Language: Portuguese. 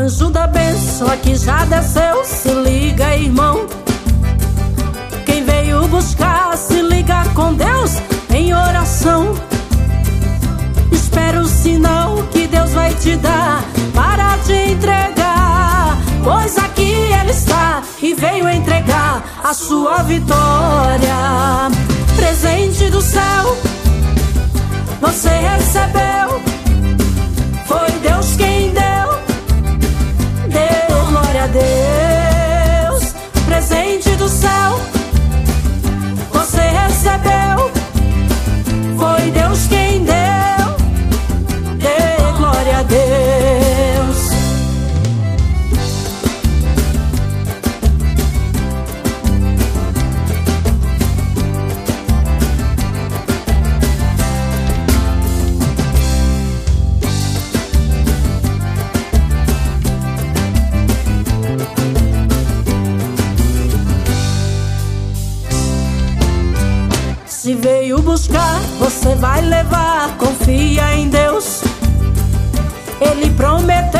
anjo da bênção aqui já desceu. Se liga, irmão, quem veio buscar se liga com Deus em oração. Espera o sinal que Deus vai te dar para te entregar, pois aqui Ele está e veio entregar a sua vitória. Presente do céu você recebeu, foi Deus quem deu. Dê glória a Deus. Presente do céu você recebeu, foi Deus quem deu. Dê glória a Deus. Se veio buscar, você vai levar. Confia em Deus, Ele prometeu.